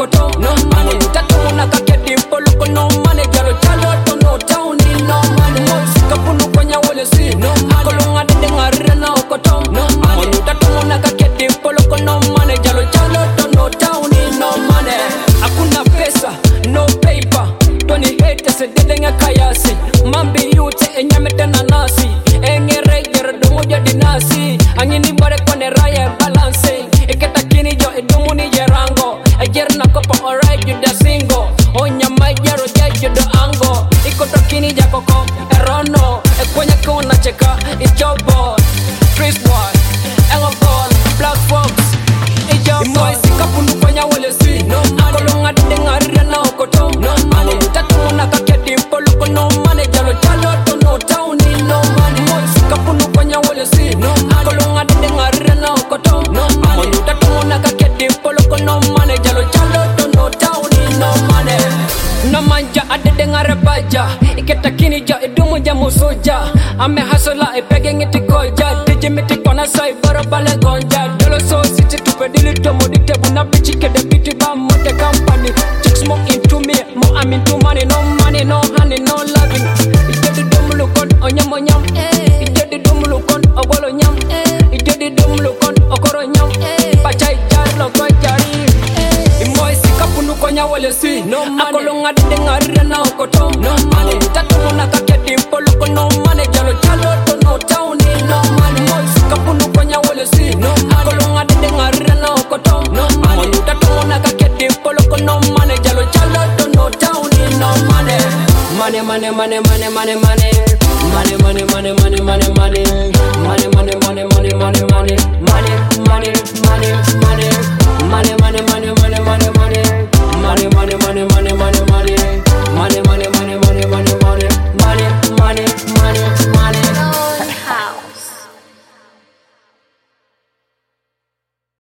koto no money. Tatu na kaketi polo ko no money. Jalo chalo to no town no money. Kapunu konya wole si no money. Kolonga de ngare na koto no money. Tatu na kaketi polo ko no money. Jalo chalo to no town no money. Hakuna pesa no paper. Tony hate se dedenga kayasi. Mambi yute enyamete na nasi. Engere gero domo jadi nasi. Angini bare kone raya balancing. Iketa kini jo edomu ni jerango. Ejer na kopa alright you da single. Onya majero jeju do ango. Ikoto kini jakoko erono. Ekwenye kuna cheka ijobo. Chris boy engo ball black fox ijobo. Imoy sikapunu kwenya wale si no money. Kolonga denga rena okoto no money. Tatu na kaketi polo ko no money. Jalo chalo to no town no money. Imoy sikapunu kwenya wale si no money. Kolonga denga rena okoto no money. Tatu na kaketi polo ko no money. Jalo chalo to no town no money. No manja adenga rebaja. Iketa kini ja edumu ja musoja. Ame hasola epege ngiti koja. Dije miti kona sai barabale gonja. Dolo so city tupedili to modite buna bichi kede biti ba mote company. Chicks more into me, more I'm into money. No money, no honey, no loving. Ije di dumulukon onyamo nyam. Ije di dumulukon ogolo nyam. Ije di dumulukon okoro nyam. Pachai jalo kwa jari. Imoy sikapunu konya wale si no money. Akolonga denga rena okoto no money. Tatu na kaketi polo ko no money. Jalo chalo to no town no money. Imoy sikapunu konya wale si no money. Akolonga denga rena okoto no money. Tatu na kaketi polo ko no money. Jalo chalo to no town no money. Money, money, money, money, money, money. Money, money, money, money, money, money. Money, money, money, money.